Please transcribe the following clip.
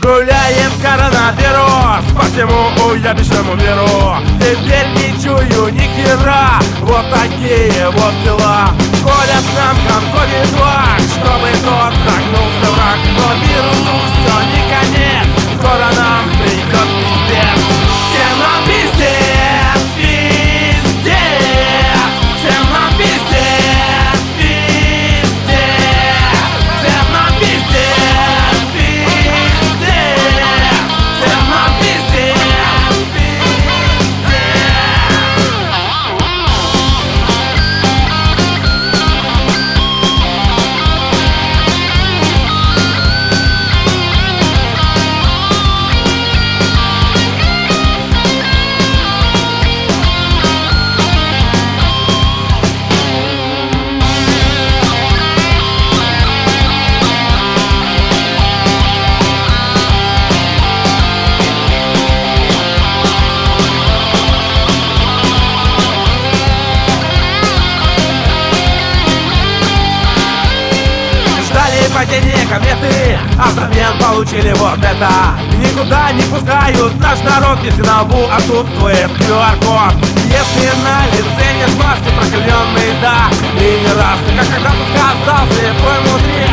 Гуляем коронавирус по всему уебищному миру. Теперь не чую ни хера. Вот такие вот дела. Колят нам конковид-2, чтобы тот загнулся враг. Но вирусу все не конец, скоро нам придет пиздец. Всем нам пиздец, пиздец. Всем нам пиздец, пиздец. Всем нам пиздец, пиздец. Всем нам пиздец, падение кометы, а взамен получили вот это. Никуда не пускают наш народ, если на лбу отсутствует QR-код. Если на лице нет маски, прокаленный, да, и не раз ты как когда-то сказал, слепой внутри.